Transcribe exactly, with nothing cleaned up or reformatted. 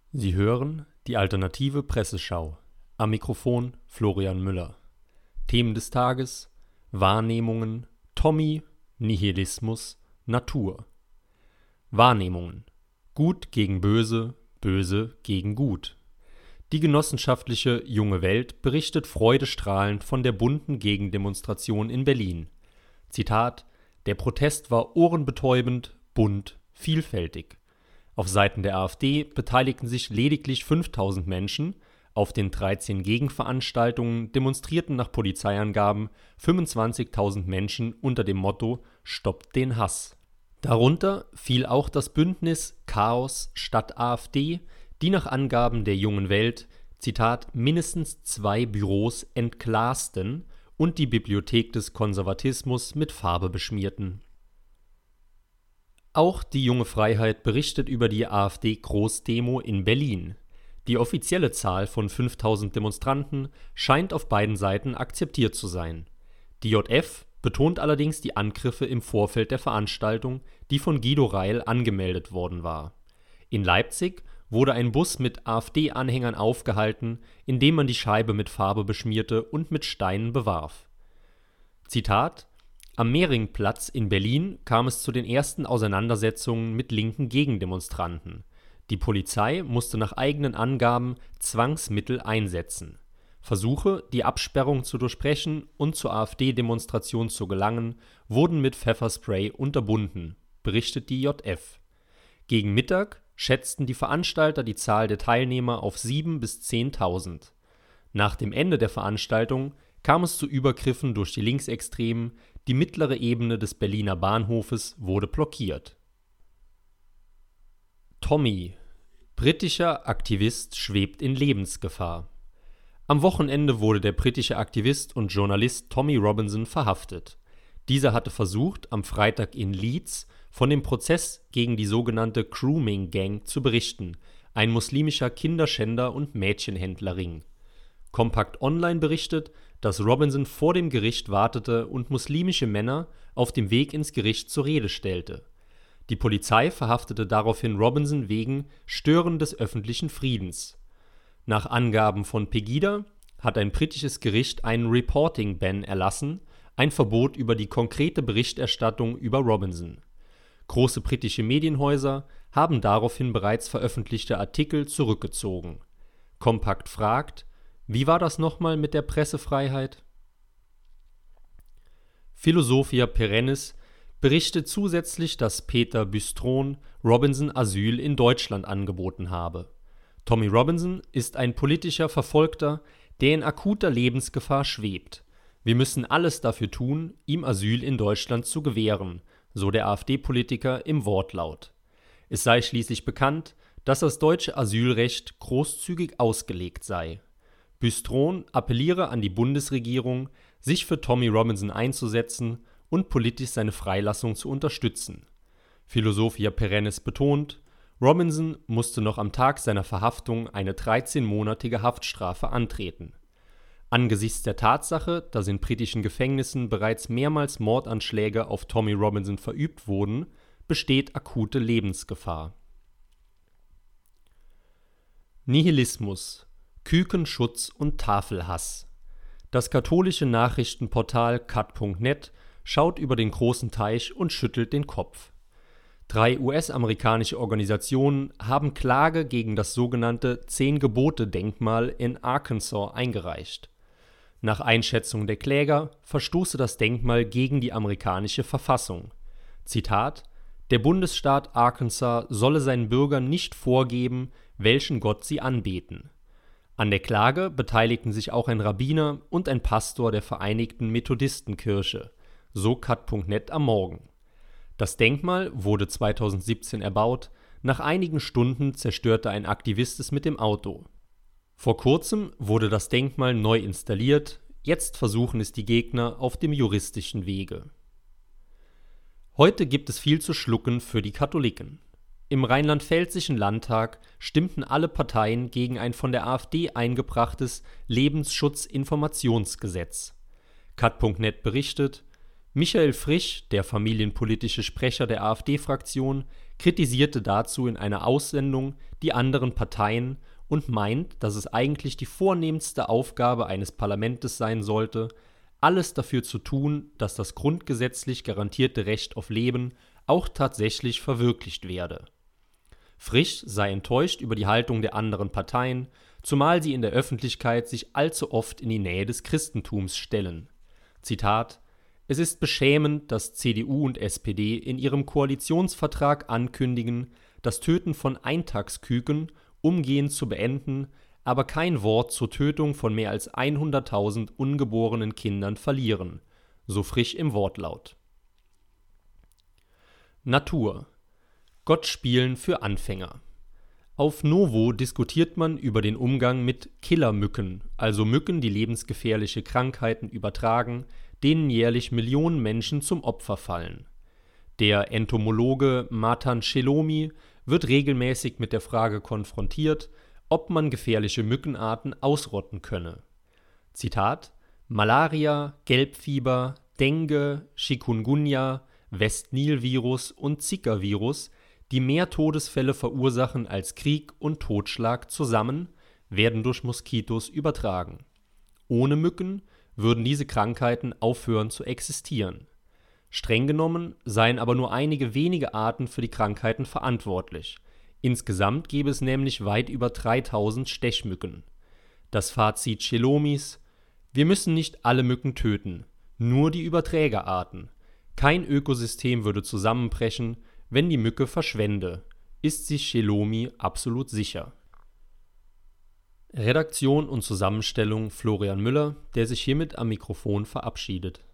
Sie hören die Alternative Presseschau. Am Mikrofon Florian Müller. Themen des Tages: Wahrnehmungen, Tommy, Nihilismus, Natur. Wahrnehmungen: Gut gegen Böse, Böse gegen Gut. Die genossenschaftliche Junge Welt berichtet freudestrahlend von der bunten Gegendemonstration in Berlin. Zitat: Der Protest war ohrenbetäubend, bunt, vielfältig. Auf Seiten der AfD beteiligten sich lediglich fünftausend Menschen, auf den dreizehn Gegenveranstaltungen demonstrierten nach Polizeiangaben fünfundzwanzigtausend Menschen unter dem Motto »Stoppt den Hass«. Darunter fiel auch das Bündnis Chaos statt AfD, die nach Angaben der Jungen Welt Zitat mindestens zwei Büros entglasten und die Bibliothek des Konservatismus mit Farbe beschmierten. Auch die Junge Freiheit berichtet über die AfD-Großdemo in Berlin. Die offizielle Zahl von fünftausend Demonstranten scheint auf beiden Seiten akzeptiert zu sein. Die J F betont allerdings die Angriffe im Vorfeld der Veranstaltung, die von Guido Reil angemeldet worden war. In Leipzig wurde ein Bus mit AfD-Anhängern aufgehalten, indem man die Scheibe mit Farbe beschmierte und mit Steinen bewarf. Zitat: Am Mehringplatz in Berlin kam es zu den ersten Auseinandersetzungen mit linken Gegendemonstranten. Die Polizei musste nach eigenen Angaben Zwangsmittel einsetzen. Versuche, die Absperrung zu durchbrechen und zur AfD-Demonstration zu gelangen, wurden mit Pfefferspray unterbunden, berichtet die J F. Gegen Mittag schätzten die Veranstalter die Zahl der Teilnehmer auf sieben bis zehntausend. Nach dem Ende der Veranstaltung kam es zu Übergriffen durch die Linksextremen, die mittlere Ebene des Berliner Bahnhofes wurde blockiert. Tommy: Britischer Aktivist schwebt in Lebensgefahr. Am Wochenende wurde der britische Aktivist und Journalist Tommy Robinson verhaftet. Dieser hatte versucht, am Freitag in Leeds von dem Prozess gegen die sogenannte Grooming Gang zu berichten, ein muslimischer Kinderschänder- und Mädchenhändlerring. Kompakt Online berichtet, dass Robinson vor dem Gericht wartete und muslimische Männer auf dem Weg ins Gericht zur Rede stellte. Die Polizei verhaftete daraufhin Robinson wegen Stören des öffentlichen Friedens. Nach Angaben von Pegida hat ein britisches Gericht einen Reporting-Ban erlassen, ein Verbot über die konkrete Berichterstattung über Robinson. Große britische Medienhäuser haben daraufhin bereits veröffentlichte Artikel zurückgezogen. Kompakt fragt: Wie war das nochmal mit der Pressefreiheit? Philosophia Perennis berichtet zusätzlich, dass Peter Bystron Robinson Asyl in Deutschland angeboten habe. Tommy Robinson ist ein politischer Verfolgter, der in akuter Lebensgefahr schwebt. Wir müssen alles dafür tun, ihm Asyl in Deutschland zu gewähren, so der AfD-Politiker im Wortlaut. Es sei schließlich bekannt, dass das deutsche Asylrecht großzügig ausgelegt sei. Bystron appelliere an die Bundesregierung, sich für Tommy Robinson einzusetzen und politisch seine Freilassung zu unterstützen. Philosophia Perennis betont, Robinson musste noch am Tag seiner Verhaftung eine dreizehnmonatige Haftstrafe antreten. Angesichts der Tatsache, dass in britischen Gefängnissen bereits mehrmals Mordanschläge auf Tommy Robinson verübt wurden, besteht akute Lebensgefahr. Nihilismus: Kükenschutz und Tafelhass. Das katholische Nachrichtenportal cut punkt net schaut über den großen Teich und schüttelt den Kopf. Drei U S-amerikanische Organisationen haben Klage gegen das sogenannte Zehn-Gebote-Denkmal in Arkansas eingereicht. Nach Einschätzung der Kläger verstoße das Denkmal gegen die amerikanische Verfassung. Zitat: Der Bundesstaat Arkansas solle seinen Bürgern nicht vorgeben, welchen Gott sie anbeten. An der Klage beteiligten sich auch ein Rabbiner und ein Pastor der Vereinigten Methodistenkirche, so cut punkt net am Morgen. Das Denkmal wurde zweitausendsiebzehn erbaut, nach einigen Stunden zerstörte ein Aktivist es mit dem Auto. Vor kurzem wurde das Denkmal neu installiert, jetzt versuchen es die Gegner auf dem juristischen Wege. Heute gibt es viel zu schlucken für die Katholiken. Im Rheinland-Pfälzischen Landtag stimmten alle Parteien gegen ein von der AfD eingebrachtes Lebensschutzinformationsgesetz. cut punkt net berichtet, Michael Frisch, der familienpolitische Sprecher der AfD-Fraktion, kritisierte dazu in einer Aussendung die anderen Parteien und meint, dass es eigentlich die vornehmste Aufgabe eines Parlamentes sein sollte, alles dafür zu tun, dass das grundgesetzlich garantierte Recht auf Leben auch tatsächlich verwirklicht werde. Frisch sei enttäuscht über die Haltung der anderen Parteien, zumal sie in der Öffentlichkeit sich allzu oft in die Nähe des Christentums stellen. Zitat: Es ist beschämend, dass C D U und S P D in ihrem Koalitionsvertrag ankündigen, das Töten von Eintagsküken umgehend zu beenden, aber kein Wort zur Tötung von mehr als hunderttausend ungeborenen Kindern verlieren, so Frisch im Wortlaut. Natur: Gott spielen für Anfänger. Auf Novo diskutiert man über den Umgang mit Killermücken, also Mücken, die lebensgefährliche Krankheiten übertragen, denen jährlich Millionen Menschen zum Opfer fallen. Der Entomologe Matan Shelomi wird regelmäßig mit der Frage konfrontiert, ob man gefährliche Mückenarten ausrotten könne. Zitat: Malaria, Gelbfieber, Dengue, Chikungunya, West-Nil-Virus und Zika-Virus, die mehr Todesfälle verursachen als Krieg und Totschlag zusammen, werden durch Moskitos übertragen. Ohne Mücken würden diese Krankheiten aufhören zu existieren. Streng genommen seien aber nur einige wenige Arten für die Krankheiten verantwortlich. Insgesamt gäbe es nämlich weit über dreitausend Stechmücken. Das Fazit Shelomis: Wir müssen nicht alle Mücken töten, nur die Überträgerarten. Kein Ökosystem würde zusammenbrechen, wenn die Mücke verschwände, ist sich Shelomi absolut sicher. Redaktion und Zusammenstellung Florian Müller, der sich hiermit am Mikrofon verabschiedet.